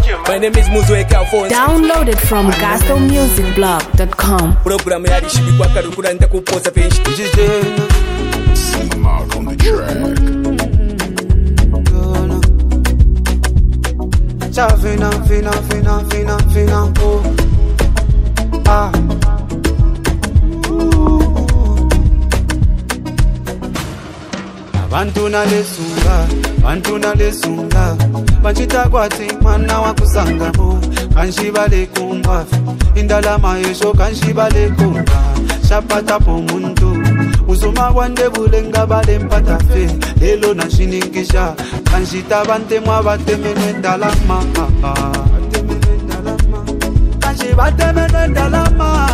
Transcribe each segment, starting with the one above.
My name is Muzo Ekafo. Download it from gospelmusicblog.com. Program yari shibikwa karukura ndakupoza penshi. C-Mark on the track. Fina, oh. Ah. Bantu na lesunga Banchita kwati mwana wa kusangamo Kanshibale kumba Indalama yesho kanshibale kumba Shapata po muntu Uzuma wande bulenga bale mpata fe Lelo na shiningisha Kanshita bante mwa bate menendalama Kanshibate menendalama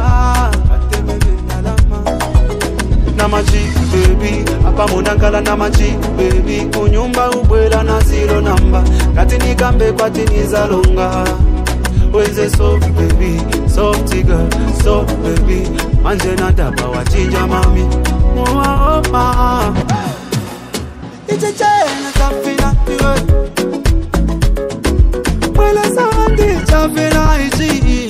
Namachi baby apa munangala namachi baby kunyumba ubwela na zero number kati nikambe kwati nizalonga wenze soft baby soft girl soft baby manje nadaba wachinja mami muaoma ichechena kafina iwe mwela sawandi chafina ichi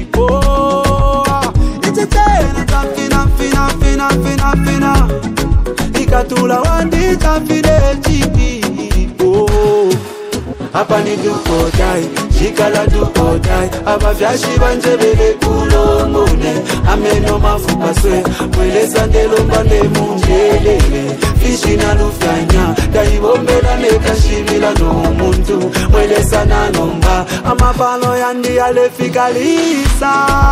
ichechena kafina fina ikatula wandi tafideji oh hapa ni duko dai shikala duko dai aba vyashi banjebele kulomone ameno mafupa swe mweleza ndelomba munjelele fishi na lufanya dai bombela nekashibila no muntu mweleza nanomba amapalo yandi alefika lisa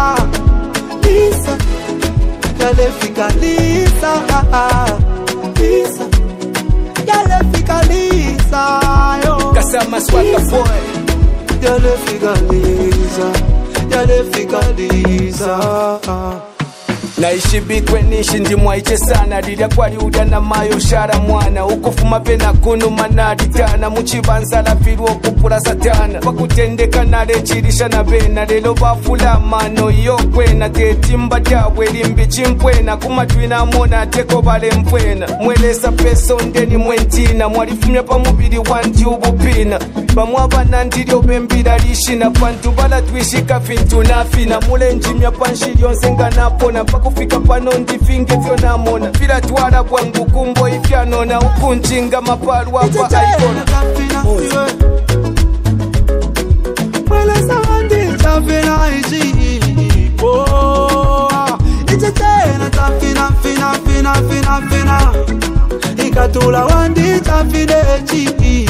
Yale fika lisa Yale fika lisa yo Kasama swagga boy Yale fika lisa Naishi bikwe nishi ndi mwaiche sana Lilia kwali udia na mayo shara mwana Ukufuma pena kunu manadi tana Muchibanza la firu okupula satana Wakutendeka nale chirisha na bena Lelo bafula mano yokwena Tetimba jawe limbi chimpwena Kumatwina mona teko bale mpwena Mwelesa peso ndeni mwentina Mwalifumya pa mubili wanti ubupina Bamwaba nandilio bembira lishina Pantu bala tuishika fintu nafina Mule njimya panshilio nsenga napona kufika pano ndifinge vyo namona Vila tuwala bwangu kumbo ifyanona Ukunchinga mapalu hapa aikona Mwele sawandi chafina ichi Ichechena chafina fina Ikatula wandi chafideji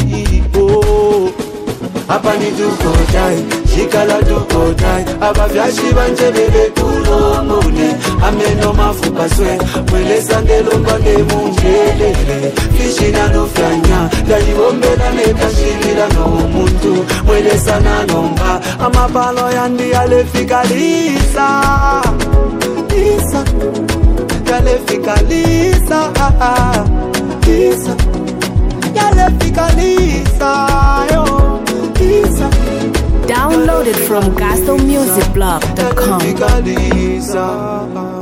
hapa ni duko dai shikala duko dai aba vyashi banjebele kulomone ameno mafupa swe mweleza ndelomba munjelele fishi na lufanya dai bombela nekashibila no muntu mweleza nanomba amapalo yandi alefika lisa Yale fika lisa Yale fika lisa yo Download it from gospelmusicblog.com.